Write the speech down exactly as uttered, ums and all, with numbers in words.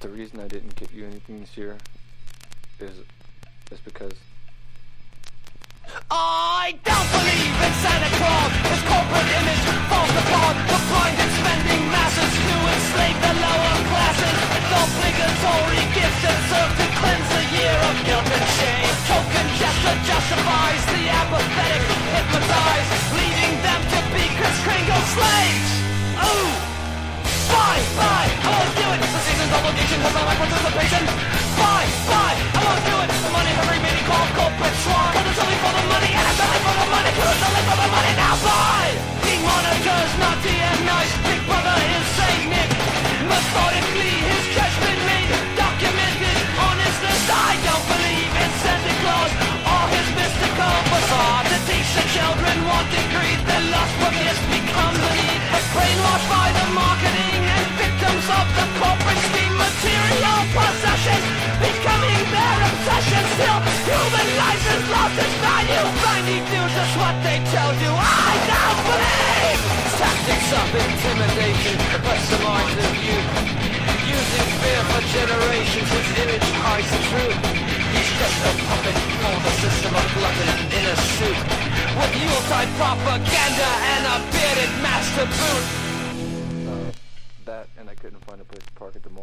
the reason I didn't get you anything this year is is because I don't believe in Santa Claus. His corporate image falls apart. The blinded spending masses to enslave the lower classes. It's obligatory gifts that serve to cleanse the year of guilt and shame. Token gesture justifies the apathetic hypnotized, leaving them to be Kris Kringle slaves. Ooh! Bye, bye, I won't do it. The season's obligation has not my participation. Bye, bye, I won't do it. The money hungry made me call corporate swan. Cause it's only for the money and it's only for the money. Cause it's only for the money. Now bye! King Monica's naughty and nice. Big brother is Saint Nick. Methodically his judgment made. Documented honestness. I don't believe in Santa Claus or his mystical facade. To teach the children wanting greed. Their lust for gifts becomes a need. But brainwashed by the marketing and victims of the corporate scheme. Material possessions becoming their obsession. Still, human life has lost its value. Blindly do just what they tell you. I don't believe tactics of intimidation oppress the minds of youth, using fear for generations. His image hides the truth. He's just a puppet for the system of glutton in a suit, with Yuletide propaganda and a bearded master boot. uh, that and I couldn't find a place to park at the mall.